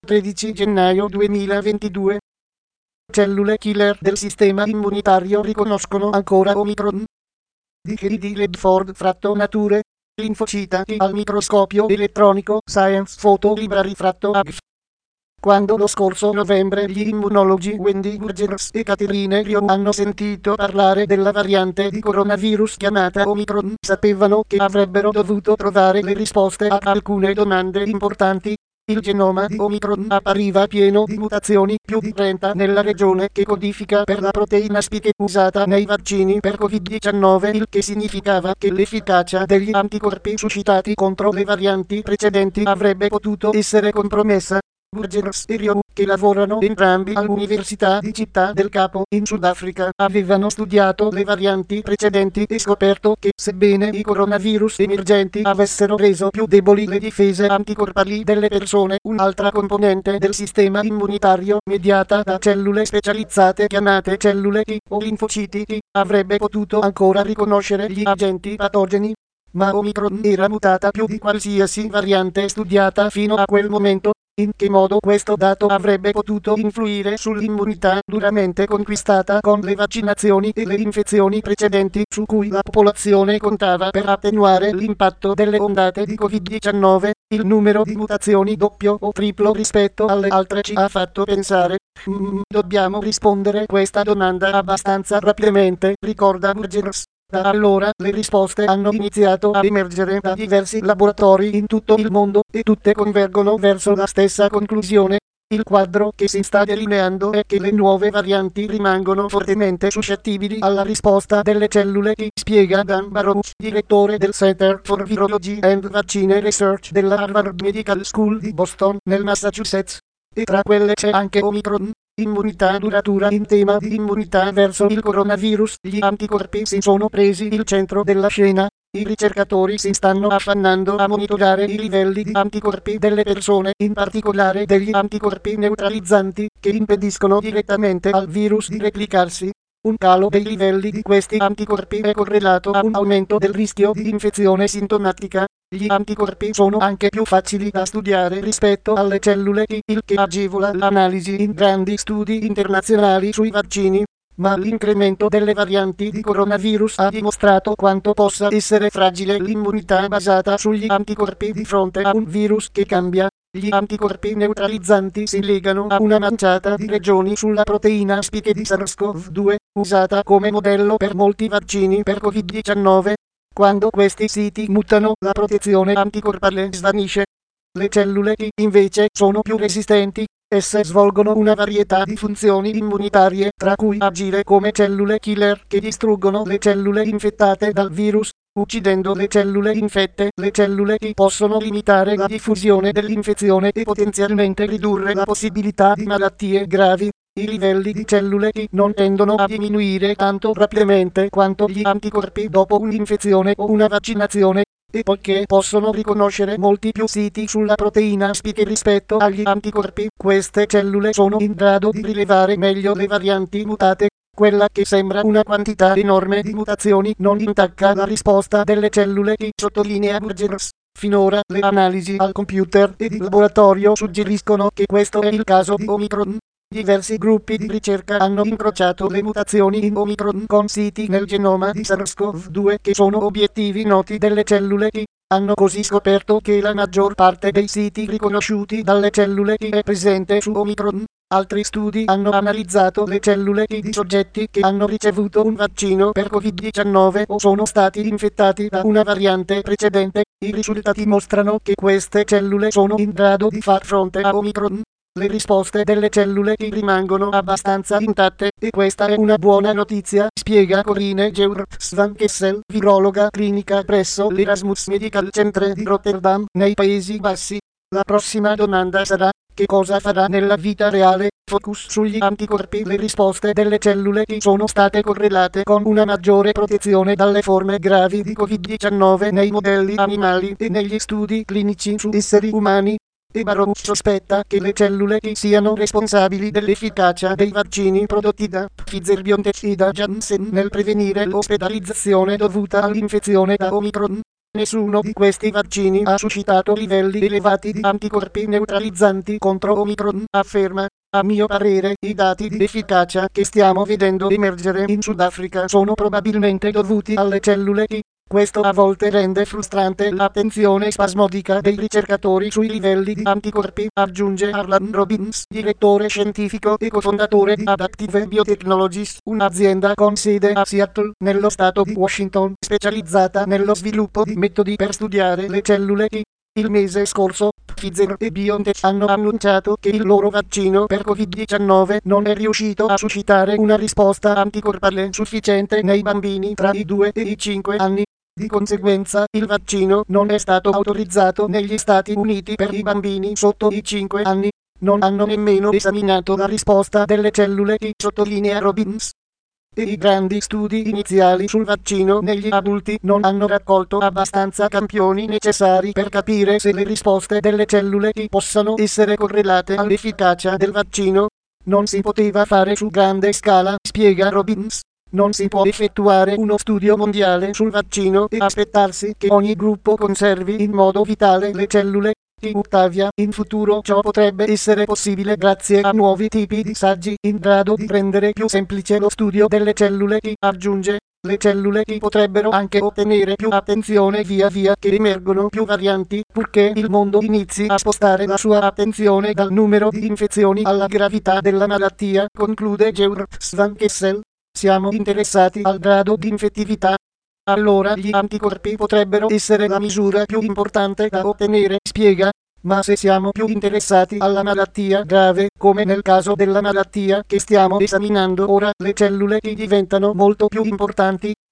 13 gennaio 2022. Cellule killer del sistema immunitario riconoscono ancora Omicron. Di Ledford-Nature. Linfociti al microscopio elettronico Science Photo Library-AGF. Quando lo scorso novembre gli immunologi Wendy Burgers e Catherine Rio hanno sentito parlare della variante di coronavirus chiamata Omicron, sapevano che avrebbero dovuto trovare le risposte a alcune domande importanti. Il genoma di Omicron appariva pieno di mutazioni, più di 30 nella regione che codifica per la proteina spike usata nei vaccini per Covid-19, il che significava che l'efficacia degli anticorpi suscitati contro le varianti precedenti avrebbe potuto essere compromessa. Burgers e Rio, che lavorano entrambi all'Università di Città del Capo in Sudafrica, avevano studiato le varianti precedenti e scoperto che, sebbene i coronavirus emergenti avessero reso più deboli le difese anticorpali delle persone, un'altra componente del sistema immunitario, mediata da cellule specializzate chiamate cellule T o linfociti T, avrebbe potuto ancora riconoscere gli agenti patogeni. Ma Omicron era mutata più di qualsiasi variante studiata fino a quel momento. In che modo questo dato avrebbe potuto influire sull'immunità duramente conquistata con le vaccinazioni e le infezioni precedenti su cui la popolazione contava per attenuare l'impatto delle ondate di Covid-19? Il numero di mutazioni doppio o triplo rispetto alle altre ci ha fatto pensare. Dobbiamo rispondere questa domanda abbastanza rapidamente, ricorda Burgers. Da allora le risposte hanno iniziato a emergere da diversi laboratori in tutto il mondo e tutte convergono verso la stessa conclusione. Il quadro che si sta delineando è che le nuove varianti rimangono fortemente suscettibili alla risposta delle cellule T, spiega Dan Barouch, direttore del Center for Virology and Vaccine Research della Harvard Medical School di Boston, nel Massachusetts. E tra quelle c'è anche Omicron. Immunità duratura. In tema di immunità verso il coronavirus, gli anticorpi si sono presi il centro della scena. I ricercatori si stanno affannando a monitorare i livelli di anticorpi delle persone, in particolare degli anticorpi neutralizzanti, che impediscono direttamente al virus di replicarsi. Un calo dei livelli di questi anticorpi è correlato a un aumento del rischio di infezione sintomatica. Gli anticorpi sono anche più facili da studiare rispetto alle cellule T, il che agevola l'analisi in grandi studi internazionali sui vaccini. Ma l'incremento delle varianti di coronavirus ha dimostrato quanto possa essere fragile l'immunità basata sugli anticorpi di fronte a un virus che cambia. Gli anticorpi neutralizzanti si legano a una manciata di regioni sulla proteina spike di SARS-CoV-2, usata come modello per molti vaccini per Covid-19. Quando questi siti mutano, la protezione anticorpale svanisce. Le cellule T, invece, sono più resistenti. Esse svolgono una varietà di funzioni immunitarie, tra cui agire come cellule killer che distruggono le cellule infettate dal virus. Uccidendo le cellule infette, le cellule T possono limitare la diffusione dell'infezione e potenzialmente ridurre la possibilità di malattie gravi. I livelli di cellule T non tendono a diminuire tanto rapidamente quanto gli anticorpi dopo un'infezione o una vaccinazione, e poiché possono riconoscere molti più siti sulla proteina spike rispetto agli anticorpi, queste cellule sono in grado di rilevare meglio le varianti mutate. Quella che sembra una quantità enorme di mutazioni non intacca la risposta delle cellule T, sottolinea Burgers. Finora le analisi al computer e di laboratorio suggeriscono che questo è il caso di Omicron. Diversi gruppi di ricerca hanno incrociato le mutazioni in Omicron con siti nel genoma di SARS-CoV-2 che sono obiettivi noti delle cellule T. Hanno così scoperto che la maggior parte dei siti riconosciuti dalle cellule T è presente su Omicron. Altri studi hanno analizzato le cellule T di soggetti che hanno ricevuto un vaccino per Covid-19 o sono stati infettati da una variante precedente. I risultati mostrano che queste cellule sono in grado di far fronte a Omicron. Le risposte delle cellule T rimangono abbastanza intatte, e questa è una buona notizia, spiega Corine Geurts van Kessel, virologa clinica presso l'Erasmus Medical Centre di Rotterdam, nei Paesi Bassi. La prossima domanda sarà: che cosa farà nella vita reale? Focus sugli anticorpi. Le risposte delle cellule T sono state correlate con una maggiore protezione dalle forme gravi di Covid-19 nei modelli animali e negli studi clinici su esseri umani. E Barouch sospetta che le cellule T siano responsabili dell'efficacia dei vaccini prodotti da Pfizer-BioNTech e da Janssen nel prevenire l'ospedalizzazione dovuta all'infezione da Omicron. Nessuno di questi vaccini ha suscitato livelli elevati di anticorpi neutralizzanti contro Omicron, afferma. A mio parere, i dati di efficacia che stiamo vedendo emergere in Sudafrica sono probabilmente dovuti alle cellule T. Questo a volte rende frustrante l'attenzione spasmodica dei ricercatori sui livelli di anticorpi, aggiunge Harlan Robbins, direttore scientifico e cofondatore di Adaptive Biotechnologies, un'azienda con sede a Seattle, nello stato di Washington, specializzata nello sviluppo di metodi per studiare le cellule T. Il mese scorso, Pfizer e BioNTech hanno annunciato che il loro vaccino per Covid-19 non è riuscito a suscitare una risposta anticorpale sufficiente nei bambini tra i 2 e i 5 anni. Di conseguenza, il vaccino non è stato autorizzato negli Stati Uniti per i bambini sotto i 5 anni. Non hanno nemmeno esaminato la risposta delle cellule T, sottolinea Robbins. E i grandi studi iniziali sul vaccino negli adulti non hanno raccolto abbastanza campioni necessari per capire se le risposte delle cellule T possano essere correlate all'efficacia del vaccino. Non si poteva fare su grande scala, spiega Robbins. Non si può effettuare uno studio mondiale sul vaccino e aspettarsi che ogni gruppo conservi in modo vitale le cellule T. Tuttavia, in futuro ciò potrebbe essere possibile grazie a nuovi tipi di saggi in grado di rendere più semplice lo studio delle cellule T, aggiunge. Le cellule T potrebbero anche ottenere più attenzione via via che emergono più varianti, purché il mondo inizi a spostare la sua attenzione dal numero di infezioni alla gravità della malattia, conclude Georg Van Kessel. Siamo interessati al grado di infettività. Allora gli anticorpi potrebbero essere la misura più importante da ottenere, spiega. Ma se siamo più interessati alla malattia grave, come nel caso della malattia che stiamo esaminando ora, le cellule T diventano molto più importanti.